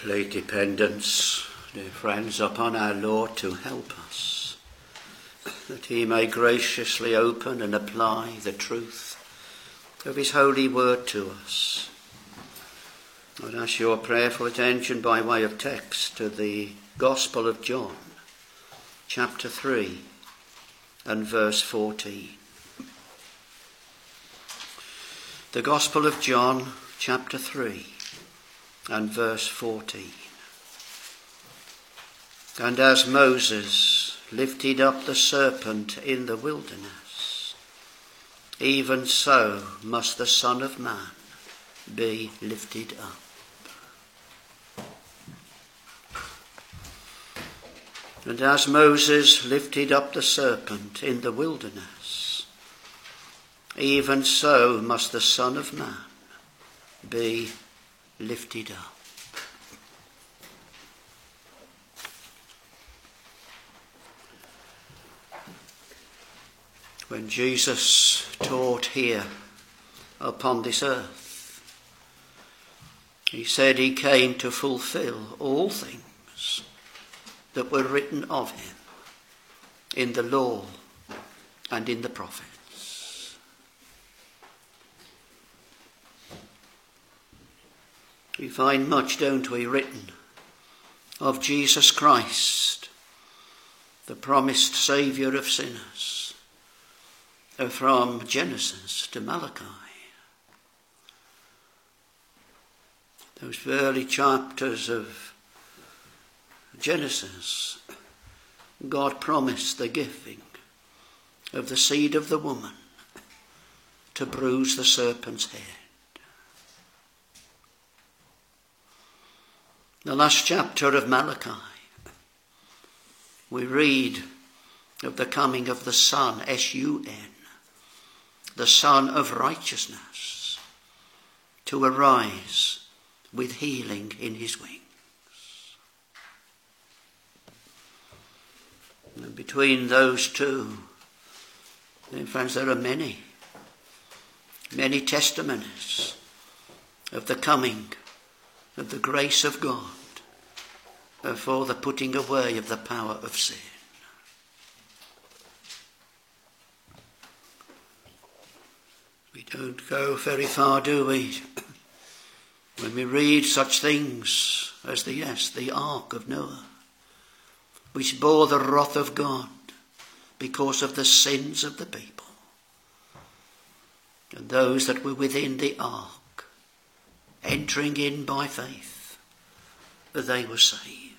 complete dependence, dear friends, upon our Lord to help us, that he may graciously open and apply the truth of his holy word to us. I'd ask your prayerful attention by way of text to the Gospel of John, chapter 3 and verse 14. The Gospel of John, chapter 3 and verse 14. And as Moses lifted up the serpent in the wilderness, even so must the Son of Man be lifted up. And as Moses lifted up the serpent in the wilderness, even so must the Son of Man be lifted up. When Jesus taught here upon this earth, he said he came to fulfill all things that were written of him in the law and in the prophets. We find much, don't we, written of Jesus Christ, the promised Saviour of sinners, from Genesis to Malachi. Those early chapters of Genesis, God promised the giving of the seed of the woman to bruise the serpent's head. The last chapter of Malachi, we read of the coming of the Son, S-U-N, the Son of Righteousness, to arise with healing in his wings. And between those two, dear friends, there are many testimonies of the coming of the grace of God for the putting away of the power of sin. We don't go very far, do we, when we read such things as the Ark of Noah, which bore the wrath of God because of the sins of the people. And those that were within the ark, entering in by faith, they were saved.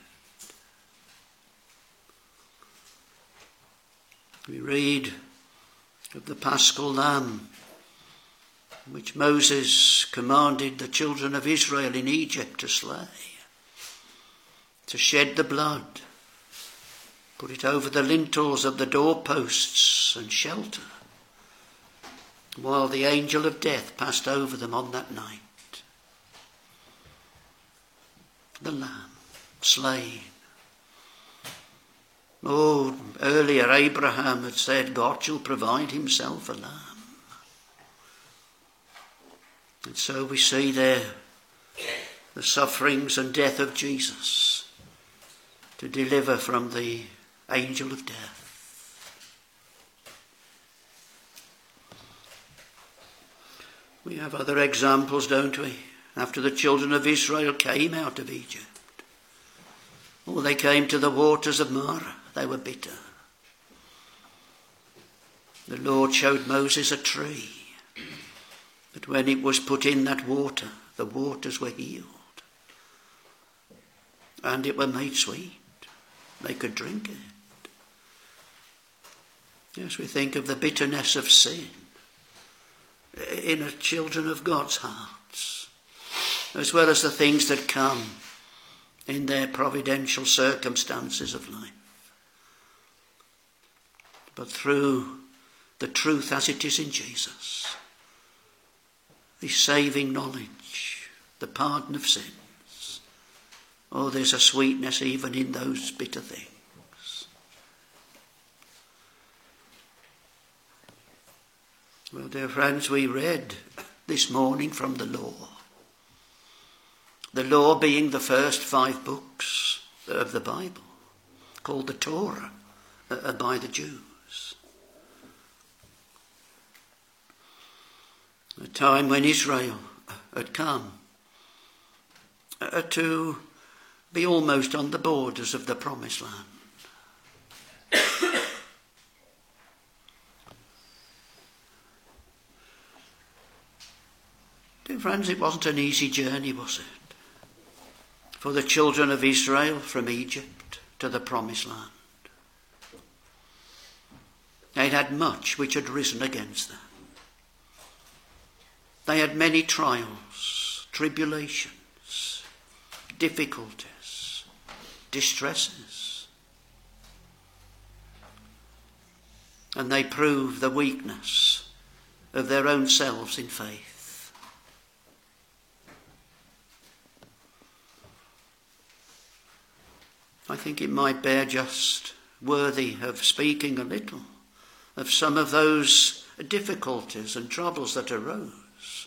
We read of the Paschal Lamb, which Moses commanded the children of Israel in Egypt to slay, to shed the blood, put it over the lintels of the doorposts and shelter, while the angel of death passed over them on that night. The Lamb, slain. Oh, earlier Abraham had said God shall provide himself a lamb. And so we see there the sufferings and death of Jesus to deliver from the angel of death. We have other examples, don't we? After the children of Israel came out of Egypt, they came to the waters of Marah. They were bitter. The Lord showed Moses a tree, but when it was put in that water, the waters were healed, and it were made sweet. They could drink it. Yes, we think of the bitterness of sin in the children of God's hearts, as well as the things that come in their providential circumstances of life. But through the truth as it is in Jesus, the saving knowledge, the pardon of sins, there's a sweetness even in those bitter things. Well, dear friends, we read this morning from the law The law being the first 5 books of the Bible, called the Torah by the Jews. A time when Israel had come to be almost on the borders of the Promised Land. Dear friends, it wasn't an easy journey, was it? For the children of Israel from Egypt to the Promised Land. They'd had much which had risen against them. They had many trials, tribulations, difficulties, distresses. And they proved the weakness of their own selves in faith. I think it might bear just worthy of speaking a little of some of those difficulties and troubles that arose.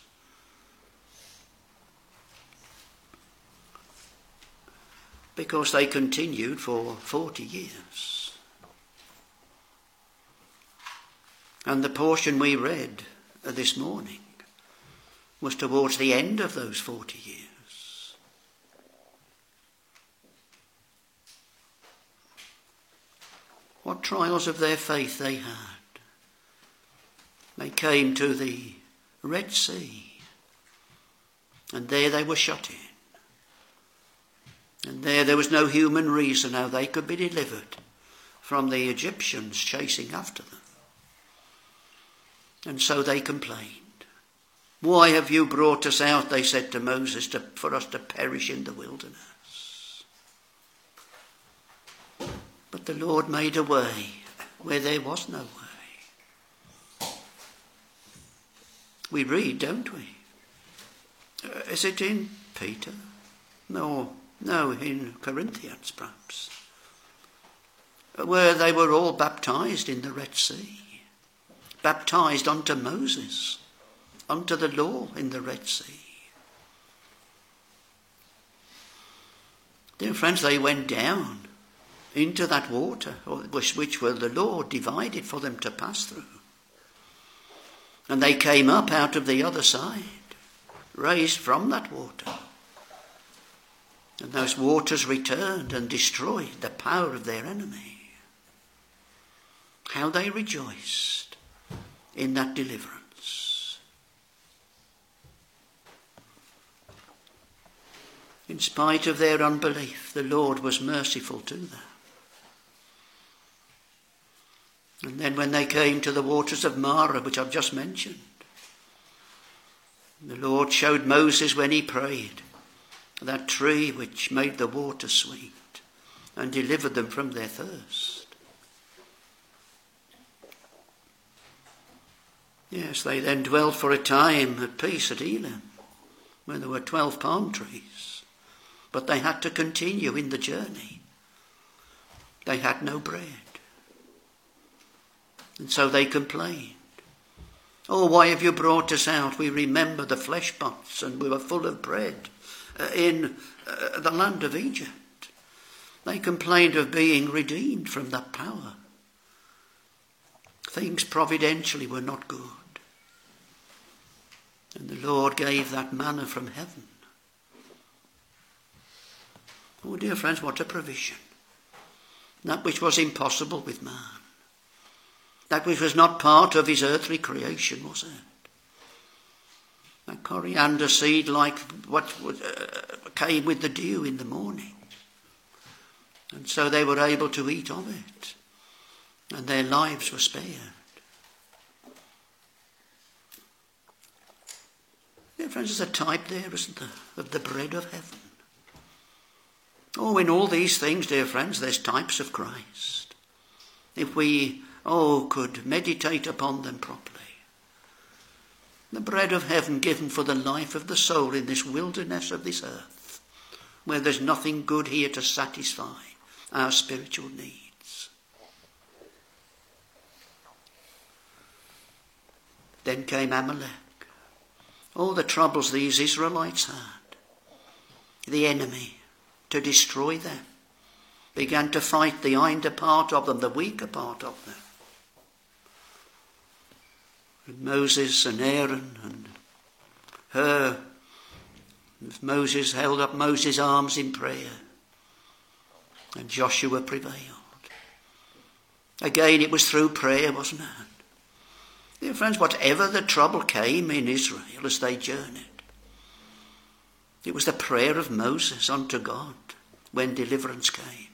Because they continued for 40 years. And the portion we read this morning was towards the end of those 40 years. What trials of their faith they had. They came to the Red Sea, and there they were shut in. And there was no human reason how they could be delivered from the Egyptians chasing after them. And so they complained. Why have you brought us out, they said to Moses, for us to perish in the wilderness? But the Lord made a way where there was no way. We read, don't we? Is it in Peter? No, in Corinthians perhaps. Where they were all baptized in the Red Sea. Baptized unto Moses, unto the law in the Red Sea. Dear friends, they went down into that water, which were the Lord divided for them to pass through. And they came up out of the other side, raised from that water. And those waters returned and destroyed the power of their enemy. How they rejoiced in that deliverance. In spite of their unbelief, the Lord was merciful to them. And then when they came to the waters of Marah, which I've just mentioned, the Lord showed Moses when he prayed that tree which made the water sweet and delivered them from their thirst. Yes, they then dwelt for a time at peace at Elim, where there were 12 palm trees. But they had to continue in the journey. They had no bread. And so they complained. Oh, why have you brought us out? We remember the flesh pots and we were full of bread in the land of Egypt. They complained of being redeemed from that power. Things providentially were not good. And the Lord gave that manna from heaven. Oh, dear friends, what a provision. That which was impossible with man. That which was not part of his earthly creation, was it? That coriander seed like what came with the dew in the morning. And so they were able to eat of it. And their lives were spared. Dear friends, there's a type there, isn't there, of the bread of heaven. Oh, in all these things, dear friends, there's types of Christ. If we could meditate upon them properly. The bread of heaven given for the life of the soul in this wilderness of this earth, where there's nothing good here to satisfy our spiritual needs. Then came Amalek. Oh, the troubles these Israelites had. the enemy, to destroy them. Began to fight the hinder part of them, the weaker part of them. And Moses and Aaron and Moses held up Moses' arms in prayer, and Joshua prevailed. Again, it was through prayer, wasn't it? Dear friends, whatever the trouble came in Israel as they journeyed, it was the prayer of Moses unto God when deliverance came.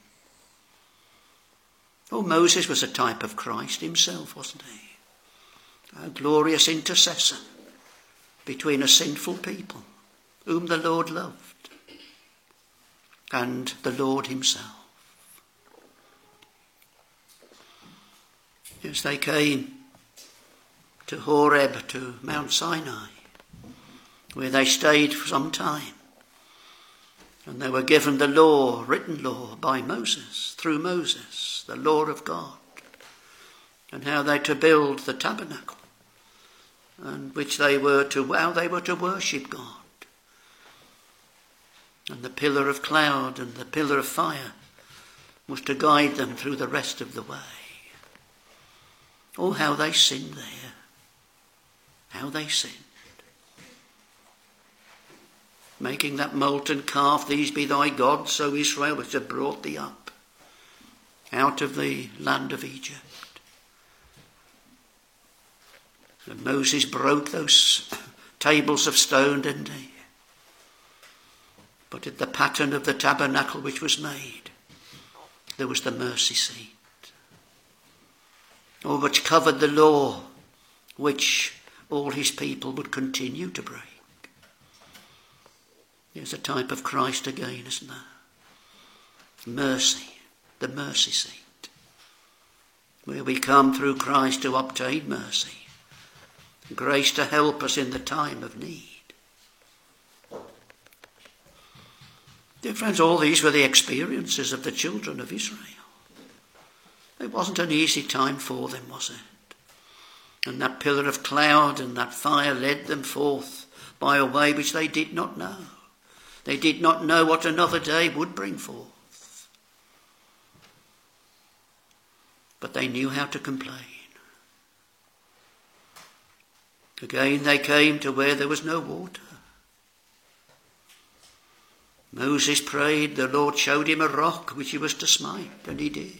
Oh, Moses was a type of Christ himself, wasn't he? A glorious intercessor between a sinful people whom the Lord loved and the Lord himself. As they came to Horeb, to Mount Sinai, where they stayed for some time, and they were given the law, written law by Moses, through Moses, the law of God, and how they to build the tabernacle, and how they were to worship God. And the pillar of cloud and the pillar of fire was to guide them through the rest of the way. Oh, how they sinned there. How they sinned. Making that molten calf, these be thy gods, O Israel, which have brought thee up out of the land of Egypt. And Moses broke those tables of stone, didn't he? But at the pattern of the tabernacle which was made, there was the mercy seat. Oh, which covered the law, which all his people would continue to break. There's a type of Christ again, isn't there? Mercy, the mercy seat, where we come through Christ to obtain mercy, grace to help us in the time of need. Dear friends, all these were the experiences of the children of Israel. It wasn't an easy time for them, was it? And that pillar of cloud and that fire led them forth by a way which they did not know. They did not know what another day would bring forth. But they knew how to complain. Again they came to where there was no water. Moses prayed, the Lord showed him a rock which he was to smite, and he did.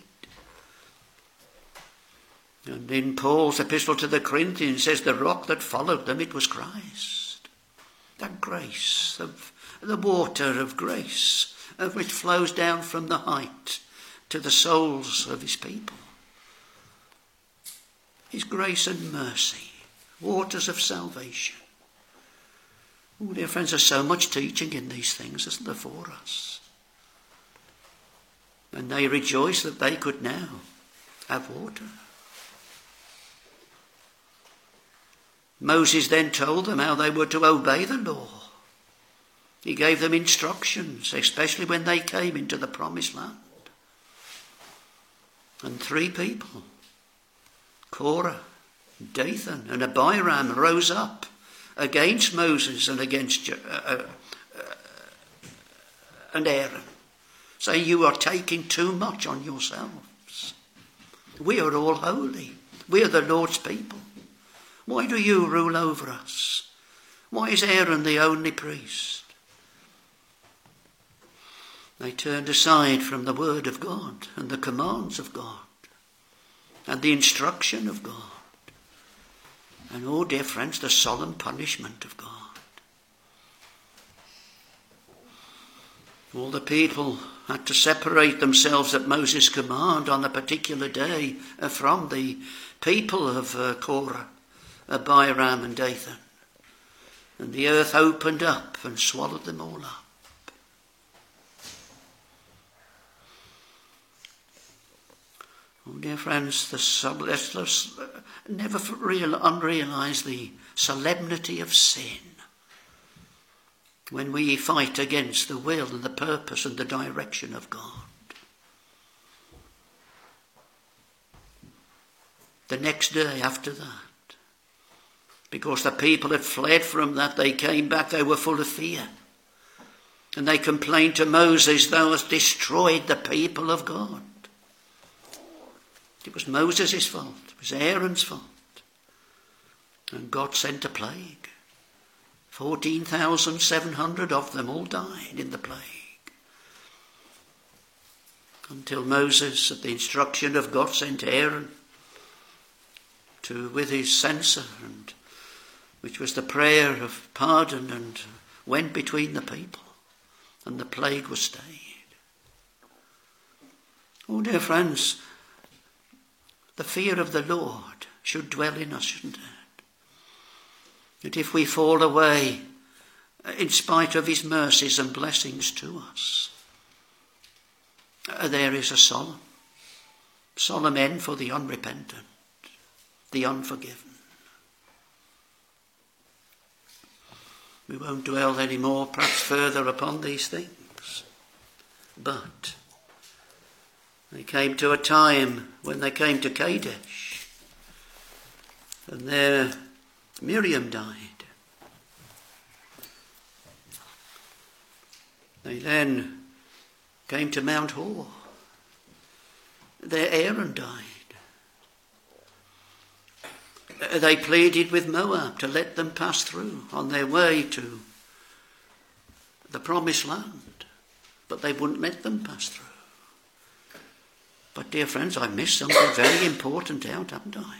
And in Paul's epistle to the Corinthians says the rock that followed them, it was Christ. That grace, of the water of grace, of which flows down from the height to the souls of his people. His grace and mercy, waters of salvation. Oh, dear friends, there's so much teaching in these things, isn't there, for us? And they rejoiced that they could now have water. Moses then told them how they were to obey the law. He gave them instructions, especially when they came into the promised land. And 3 people, Korah, Dathan and Abiram, rose up against Moses and against and Aaron, saying, you are taking too much on yourselves. We are all holy. We are the Lord's people. Why do you rule over us? Why is Aaron the only priest? They turned aside from the word of God and the commands of God and the instruction of God. And oh, dear friends, the solemn punishment of God. All the people had to separate themselves at Moses' command on a particular day from the people of Korah, Abiram and Dathan. And the earth opened up and swallowed them all up. Oh, dear friends, let's never unrealize the solemnity of sin when we fight against the will and the purpose and the direction of God. The next day after that, because the people had fled from that, they came back, they were full of fear. And they complained to Moses, "Thou hast destroyed the people of God." It was Moses' fault. It was Aaron's fault. And God sent a plague. 14,700 of them all died in the plague. Until Moses, at the instruction of God, sent Aaron with his censer, which was the prayer of pardon, and went between the people, and the plague was stayed. Oh, dear friends, the fear of the Lord should dwell in us, shouldn't it? That if we fall away, in spite of his mercies and blessings to us, there is a solemn end for the unrepentant, the unforgiven. We won't dwell any more, perhaps further, upon these things. But they came to a time when they came to Kadesh, and there Miriam died. They then came to Mount Hor. There Aaron died. They pleaded with Moab to let them pass through on their way to the promised land, but they wouldn't let them pass through. But dear friends, I missed something very important out, haven't I?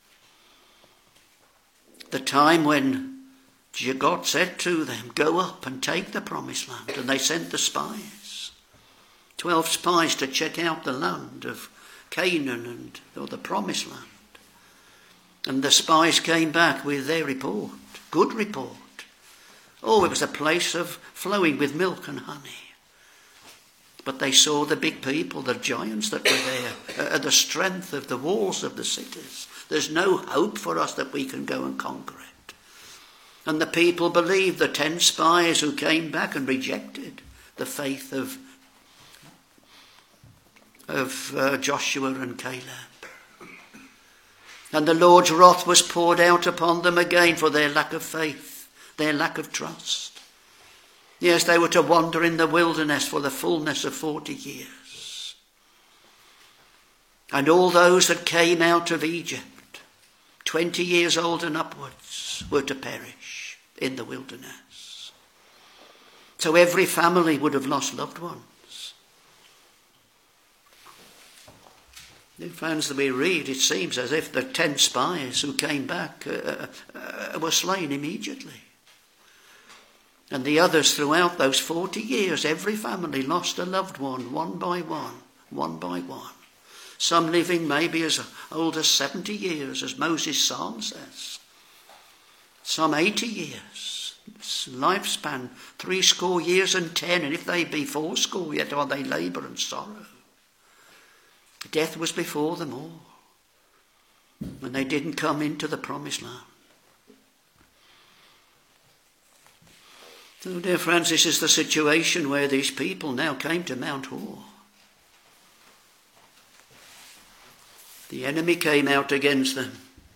The time when God said to them, "Go up and take the promised land," and they sent the spies, 12 spies, to check out the land of Canaan or the promised land. And the spies came back with their report, good report. Oh, it was a place of flowing with milk and honey. But they saw the big people, the giants that were there, the strength of the walls of the cities. There's no hope for us that we can go and conquer it. And the people believed the 10 spies who came back and rejected the faith of Joshua and Caleb. And the Lord's wrath was poured out upon them again for their lack of faith, their lack of trust. Yes, they were to wander in the wilderness for the fullness of 40 years. And all those that came out of Egypt, 20 years old and upwards, were to perish in the wilderness. So every family would have lost loved ones. In friends that we read, it seems as if the 10 spies who came back were slain immediately. And the others throughout those 40 years, every family lost a loved one by one. Some living maybe as old as 70 years, as Moses' psalm says. Some 80 years. Lifespan, 70 years and 10, and if they be 80, yet are they labour and sorrow. Death was before them all, and they didn't come into the promised land. So, dear friends, this is the situation where these people now came to Mount Hor. The enemy came out against them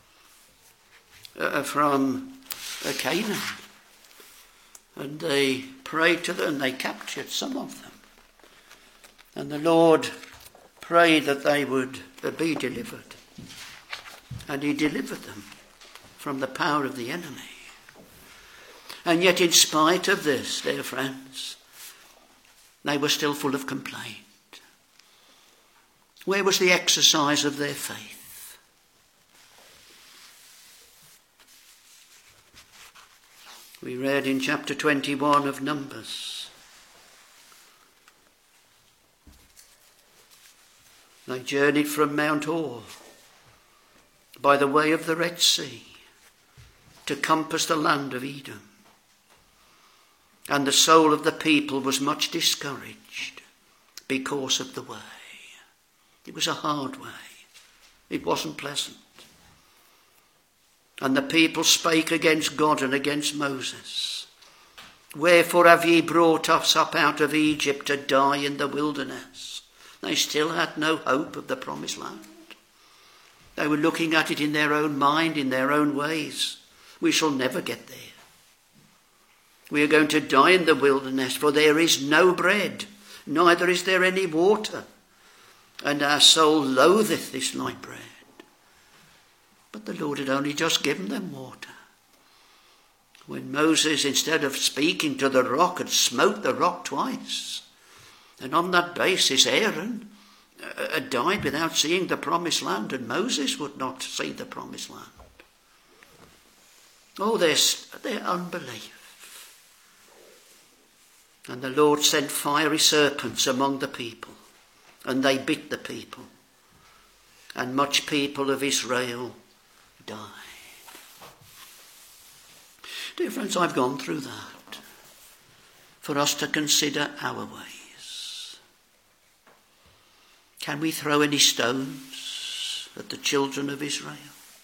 from Canaan, and they prayed to them, and they captured some of them. And the Lord prayed that they would be delivered. And he delivered them from the power of the enemy. And yet in spite of this, dear friends, they were still full of complaint. Where was the exercise of their faith? We read in chapter 21 of Numbers. They journeyed from Mount Hor by the way of the Red Sea to compass the land of Edom. And the soul of the people was much discouraged because of the way. It was a hard way. It wasn't pleasant. And the people spake against God and against Moses. Wherefore have ye brought us up out of Egypt to die in the wilderness? They still had no hope of the promised land. They were looking at it in their own mind, in their own ways. We shall never get there. We are going to die in the wilderness, for there is no bread, neither is there any water. And our soul loatheth this light bread. But the Lord had only just given them water. When Moses, instead of speaking to the rock, had smote the rock twice. And on that basis, Aaron had died without seeing the promised land, and Moses would not see the promised land. Oh, their unbelief. And the Lord sent fiery serpents among the people, and they bit the people, and much people of Israel died. Dear friends, I've gone through that for us to consider our ways. Can we throw any stones at the children of Israel?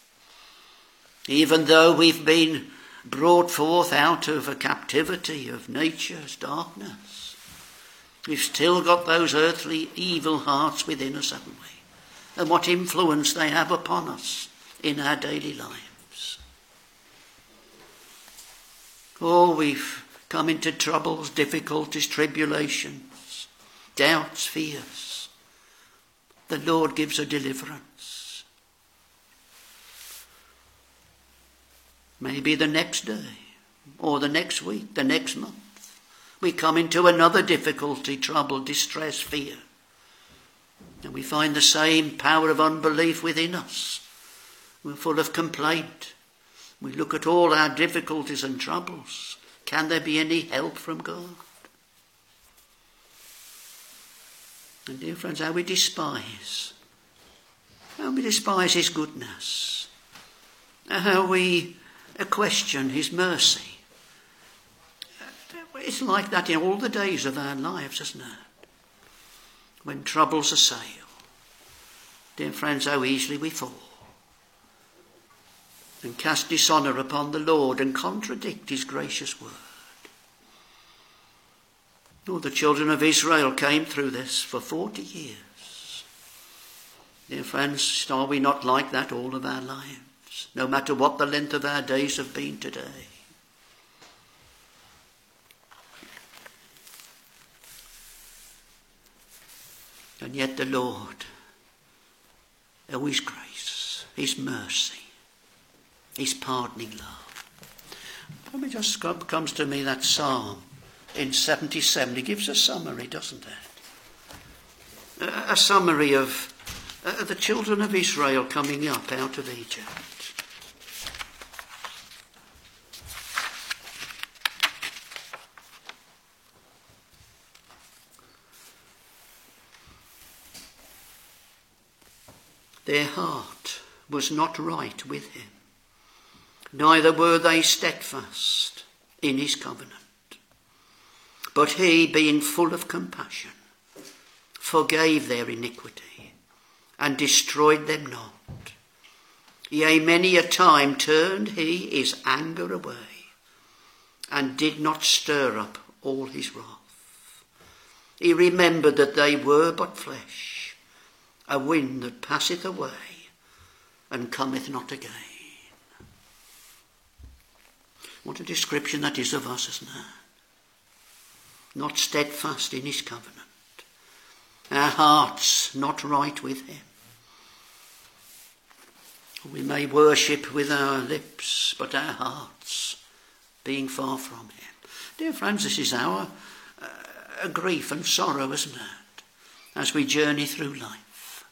Even though we've been brought forth out of a captivity of nature's darkness, we've still got those earthly evil hearts within us, haven't we? And what influence they have upon us in our daily lives. Oh, we've come into troubles, difficulties, tribulations, doubts, fears. The Lord gives a deliverance. Maybe the next day, or the next week, the next month, we come into another difficulty, trouble, distress, fear. And we find the same power of unbelief within us. We're full of complaint. We look at all our difficulties and troubles. Can there be any help from God? And dear friends, how we despise his goodness. How we question his mercy. It's like that in all the days of our lives, isn't it? When troubles assail. Dear friends, how easily we fall and cast dishonour upon the Lord and contradict his gracious word. Oh, the children of Israel came through this for 40 years. Dear friends, are we not like that all of our lives, no matter what the length of our days have been today? And yet the Lord, oh, his grace, his mercy, his pardoning love. Let me just comes to me that psalm in 77. He gives a summary, doesn't it? A summary of the children of Israel coming up out of Egypt. Their heart was not right with him, neither were they steadfast in his covenant. But he, being full of compassion, forgave their iniquity and destroyed them not. Yea, many a time turned he his anger away and did not stir up all his wrath. He remembered that they were but flesh, a wind that passeth away and cometh not again. What a description that is of us, isn't it? Not steadfast in his covenant. Our hearts not right with him. We may worship with our lips, but our hearts being far from him. Dear friends, this is our grief and sorrow, isn't it? As we journey through life.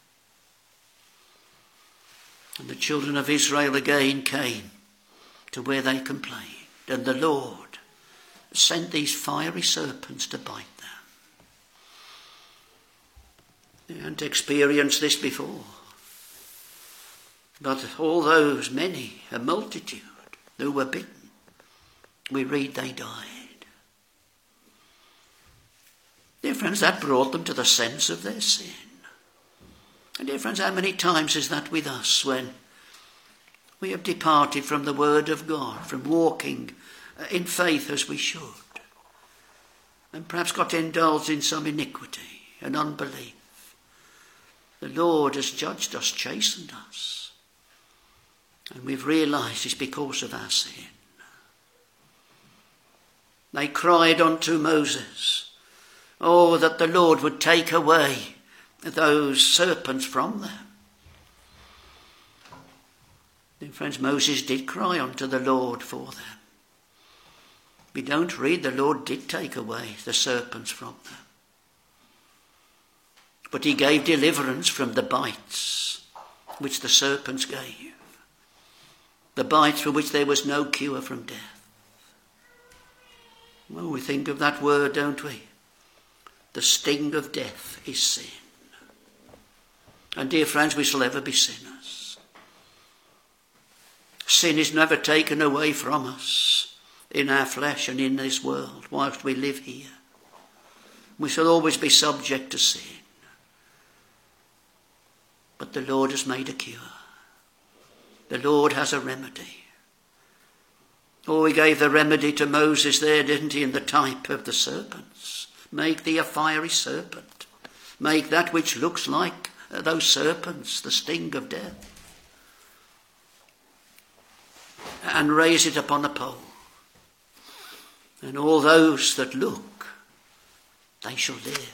And the children of Israel again came to where they complained. And the Lord sent these fiery serpents to bite them. They hadn't experienced this before. But all those many, a multitude, who were bitten, we read they died. Dear friends, that brought them to the sense of their sin. And dear friends, how many times is that with us when we have departed from the word of God, from walking in faith as we should, and perhaps got indulged in some iniquity and unbelief? The Lord has judged us, chastened us, and we've realised it's because of our sin. They cried unto Moses, oh, that the Lord would take away those serpents from them. Dear friends, Moses did cry unto the Lord for them. We don't read the Lord did take away the serpents from them. But he gave deliverance from the bites which the serpents gave. The bites for which there was no cure from death. Well, we think of that word, don't we? The sting of death is sin. And dear friends, we shall ever be sinners. Sin is never taken away from us in our flesh and in this world whilst we live here. We shall always be subject to sin. But the Lord has made a cure. The Lord has a remedy. Oh, he gave the remedy to Moses there, didn't he, in the type of the serpents. Make thee a fiery serpent. Make that which looks like those serpents, the sting of death. And raise it upon a pole. And all those that look, they shall live.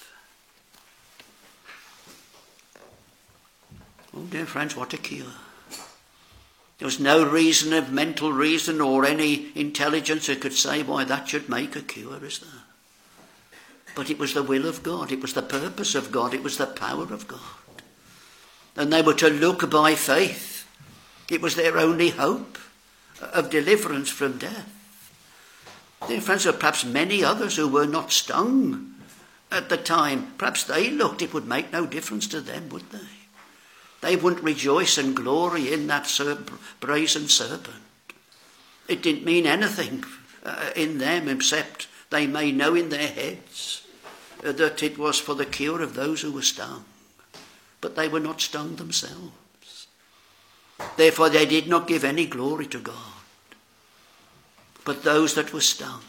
Oh, dear friends, what a cure. There was no reason of mental reason or any intelligence that could say why that should make a cure, is there? But it was the will of God. It was the purpose of God. It was the power of God. And they were to look by faith. It was their only hope of deliverance from death. Dear friends, there were perhaps many others who were not stung at the time. Perhaps they looked, it would make no difference to them, would they? They wouldn't rejoice and glory in that brazen serpent. It didn't mean anything in them except they may know in their heads that it was for the cure of those who were stung. But they were not stung themselves. Therefore they did not give any glory to God. But those that were stung.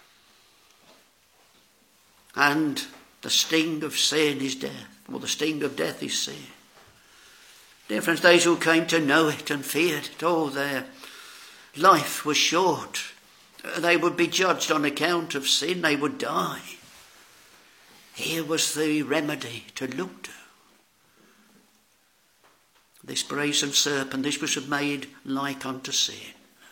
And the sting of sin is death, or the sting of death is sin. Dear friends, those who came to know it and feared it, oh, their life was short. They would be judged on account of sin. They would die. Here was the remedy to look to. This brazen serpent, this was made like unto sin.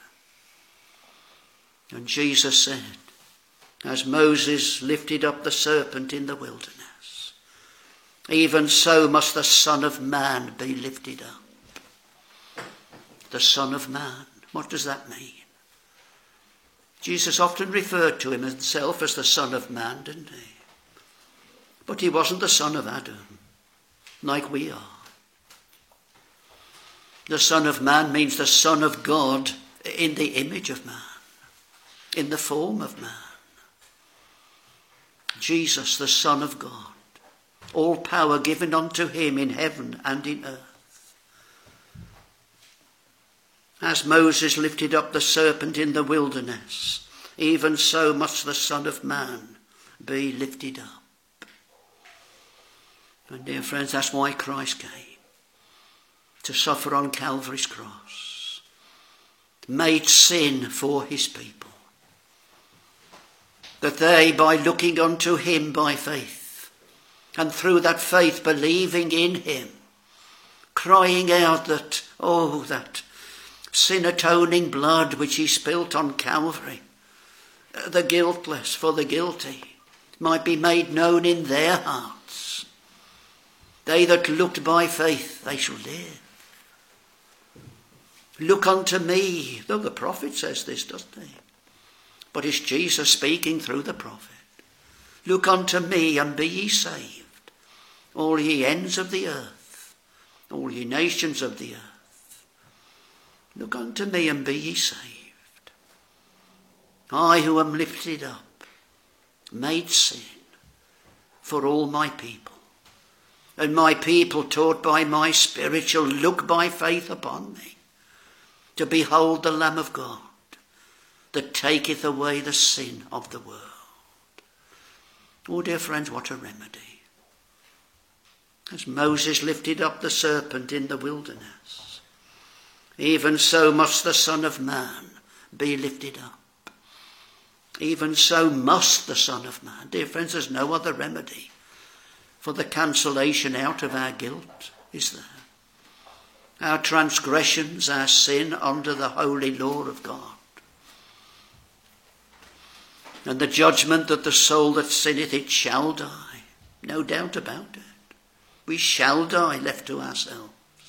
And Jesus said, as Moses lifted up the serpent in the wilderness, even so must the Son of Man be lifted up. The Son of Man. What does that mean? Jesus often referred to himself as the Son of Man, didn't he? But he wasn't the son of Adam, like we are. The Son of Man means the Son of God in the image of man, in the form of man. Jesus, the Son of God. All power given unto him in heaven and in earth. As Moses lifted up the serpent in the wilderness, even so must the Son of Man be lifted up. And dear friends, that's why Christ came. To suffer on Calvary's cross. Made sin for his people. That they, by looking unto him by faith, and through that faith believing in him, crying out that, oh, that sin-atoning blood which he spilt on Calvary, the guiltless for the guilty, might be made known in their hearts. They that looked by faith, they shall live. Look unto me, though the prophet says this, doesn't he? But it's Jesus speaking through the prophet. Look unto me and be ye saved, all ye ends of the earth, all ye nations of the earth. Look unto me and be ye saved. I who am lifted up, made sin for all my people. And my people taught by my Spirit shall look by faith upon me, to behold the Lamb of God, that taketh away the sin of the world. Oh, dear friends, what a remedy. As Moses lifted up the serpent in the wilderness, even so must the Son of Man be lifted up. even so must the Son of Man. Dear friends, there's no other remedy for the cancellation out of our guilt, is there? Our transgressions, our sin under the holy law of God. And the judgment that the soul that sinneth, it shall die. No doubt about it. We shall die left to ourselves.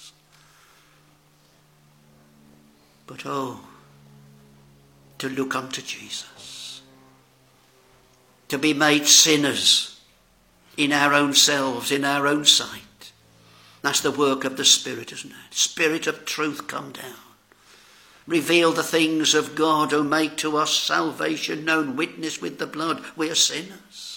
But oh, to look unto Jesus. To be made sinners in our own selves, in our own sight. That's the work of the Spirit, isn't it? Spirit of truth, come down. Reveal the things of God, who make to us salvation known, witness with the blood. We are sinners.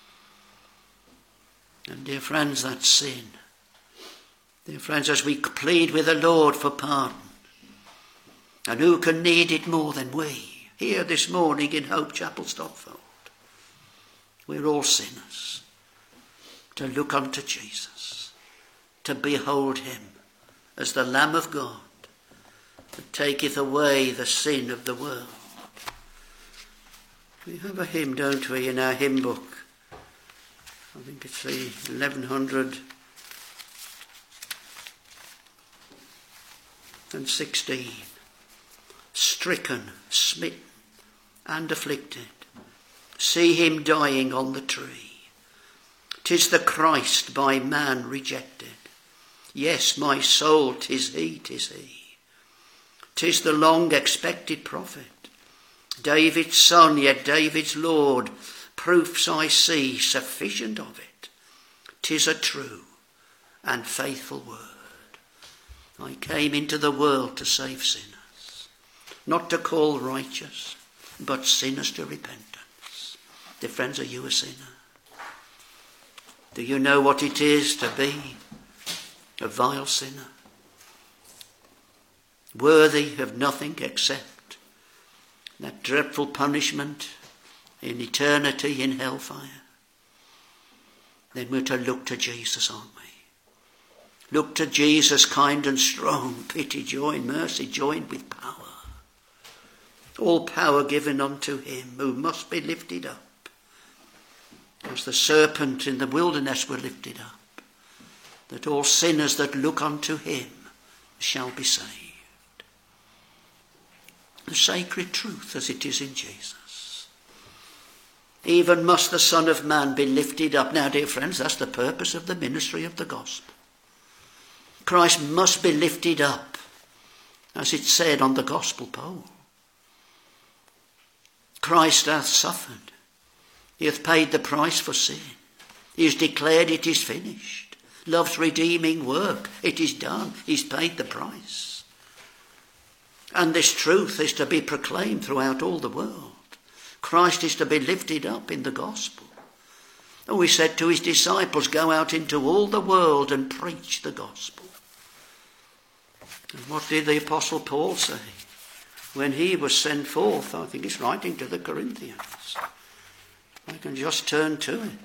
And dear friends, that sin. Dear friends, as we plead with the Lord for pardon, and who can need it more than we? Here this morning in Hope Chapel, Stockfold. We're all sinners. To look unto Jesus. To behold him as the Lamb of God that taketh away the sin of the world. We have a hymn, don't we, in our hymn book. I think it's the 1116. Stricken, smitten, and afflicted. See him dying on the tree. 'Tis the Christ by man rejected. Yes, my soul, 'tis he, 'tis he. 'Tis the long-expected prophet, David's son, yet David's Lord. Proofs I see sufficient of it. 'Tis a true and faithful word. I came into the world to save sinners, not to call righteous, but sinners to repentance. Dear friends, are you a sinner? Do you know what it is to be a vile sinner? Worthy of nothing except that dreadful punishment in eternity in hellfire. Then we're to look to Jesus, aren't we? Look to Jesus, kind and strong, pity, joy, and mercy, joined with power. All power given unto him, who must be lifted up, as the serpent in the wilderness were lifted up, that all sinners that look unto him shall be saved. The sacred truth as it is in Jesus. Even must the Son of Man be lifted up. Now, dear friends, that's the purpose of the ministry of the gospel. Christ must be lifted up, as it said on the gospel pole. Christ hath suffered. He hath paid the price for sin. He has declared it is finished. Love's redeeming work, it is done. He's paid the price. And this truth is to be proclaimed throughout all the world. Christ is to be lifted up in the gospel. And he said to his disciples, go out into all the world and preach the gospel. And what did the Apostle Paul say when he was sent forth? I think he's writing to the Corinthians. I can just turn to it.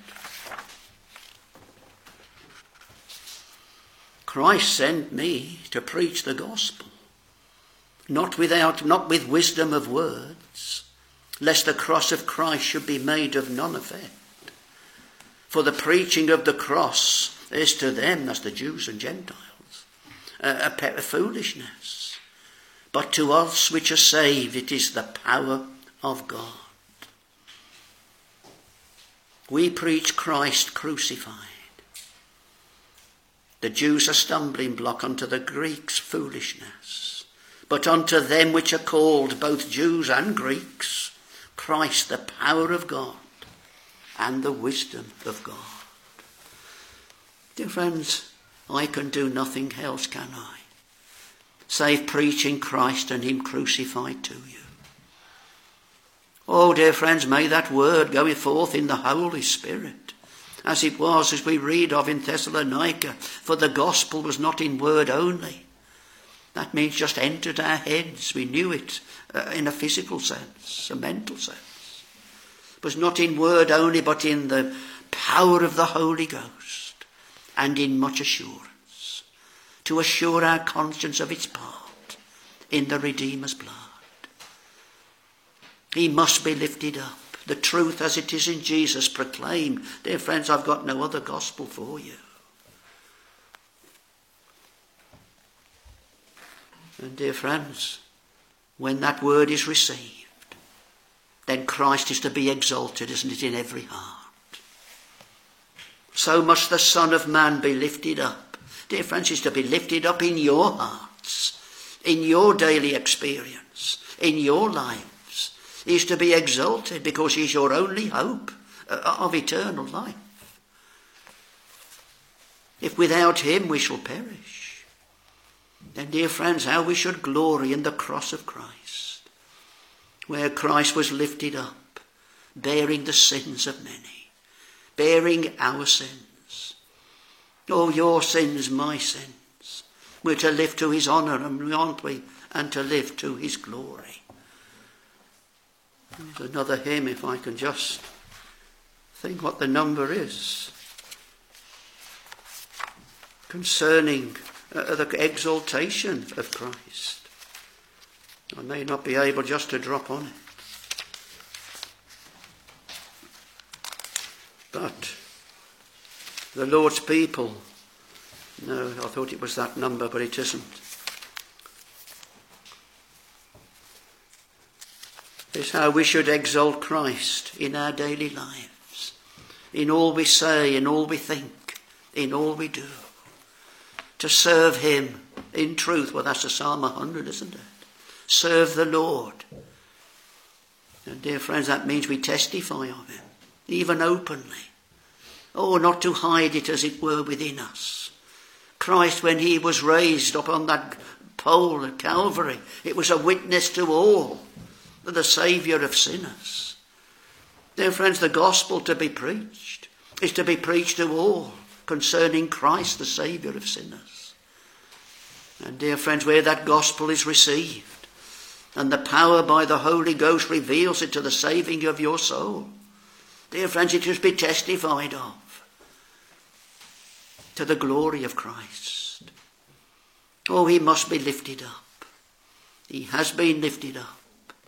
Christ sent me to preach the gospel, not with wisdom of words, lest the cross of Christ should be made of none effect. For the preaching of the cross is to them, as the Jews and Gentiles, a foolishness. But to us which are saved, it is the power of God. We preach Christ crucified. The Jews a stumbling block, unto the Greeks foolishness. But unto them which are called, both Jews and Greeks, Christ the power of God and the wisdom of God. Dear friends, I can do nothing else, can I, save preaching Christ and him crucified to you. Oh, dear friends, may that word go forth in the Holy Spirit, as it was, as we read of in Thessalonica. For the gospel was not in word only. That means just entered our heads. We knew it in a physical sense, a mental sense. It was not in word only, but in the power of the Holy Ghost, and in much assurance, to assure our conscience of its part in the Redeemer's blood. He must be lifted up. The truth as it is in Jesus proclaimed. Dear friends, I've got no other gospel for you. And dear friends, when that word is received, then Christ is to be exalted, isn't it, in every heart. So must the Son of Man be lifted up. Dear friends, he's to be lifted up in your hearts, in your daily experience, in your lives. He's to be exalted because he's your only hope of eternal life. If without him we shall perish, then, dear friends, how we should glory in the cross of Christ, where Christ was lifted up, bearing the sins of many, bearing our sins. Oh, your sins, my sins. We're to live to his honour, aren't we? And to live to his glory. There's another hymn, if I can just think what the number is, concerning the exaltation of Christ. I may not be able just to drop on it. But the Lord's people, no, I thought it was that number, but it isn't. It's how we should exalt Christ in our daily lives, in all we say, in all we think, in all we do. To serve him in truth. Well, that's a Psalm 100, isn't it? Serve the Lord. And dear friends, that means we testify of him, even openly. Oh, not to hide it, as it were, within us. Christ, when he was raised up on that pole at Calvary, it was a witness to all, the Saviour of sinners. Dear friends, the gospel to be preached is to be preached to all concerning Christ, the Saviour of sinners. And dear friends, where that gospel is received, and the power by the Holy Ghost reveals it to the saving of your soul, dear friends, it must be testified of to the glory of Christ. Oh, he must be lifted up. He has been lifted up.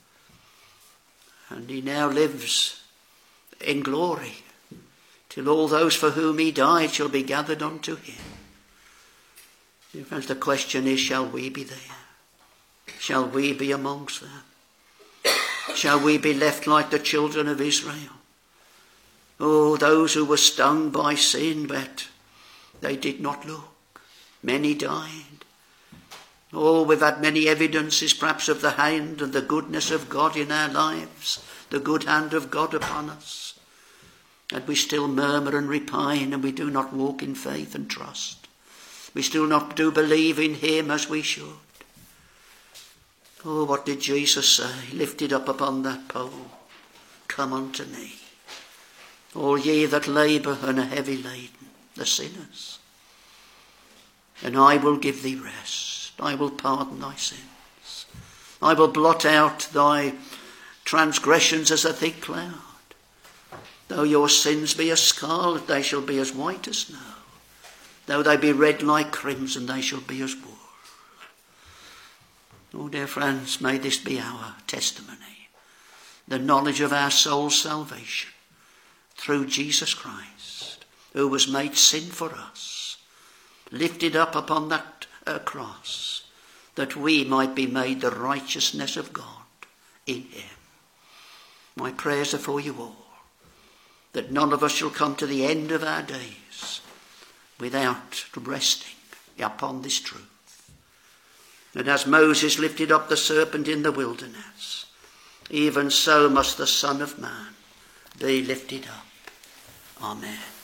And he now lives in glory, till all those for whom he died shall be gathered unto him. Dear friends, the question is, shall we be there? Shall we be amongst them? Shall we be left like the children of Israel? Oh, those who were stung by sin, but they did not look. Many died. Oh, we've had many evidences perhaps of the hand and the goodness of God in our lives, the good hand of God upon us. And we still murmur and repine, and we do not walk in faith and trust. We still not do believe in him as we should. Oh, what did Jesus say? Lifted up upon that pole, come unto me, all ye that labour and are heavy laden, the sinners, and I will give thee rest. I will pardon thy sins. I will blot out thy transgressions as a thick cloud. Though your sins be as scarlet, they shall be as white as snow. Though they be red like crimson, they shall be as wool. Oh, dear friends, may this be our testimony, the knowledge of our soul's salvation through Jesus Christ, who was made sin for us, lifted up upon that cross, that we might be made the righteousness of God in him. My prayers are for you all, that none of us shall come to the end of our days without resting upon this truth. And as Moses lifted up the serpent in the wilderness, even so must the Son of Man be lifted up. Amen.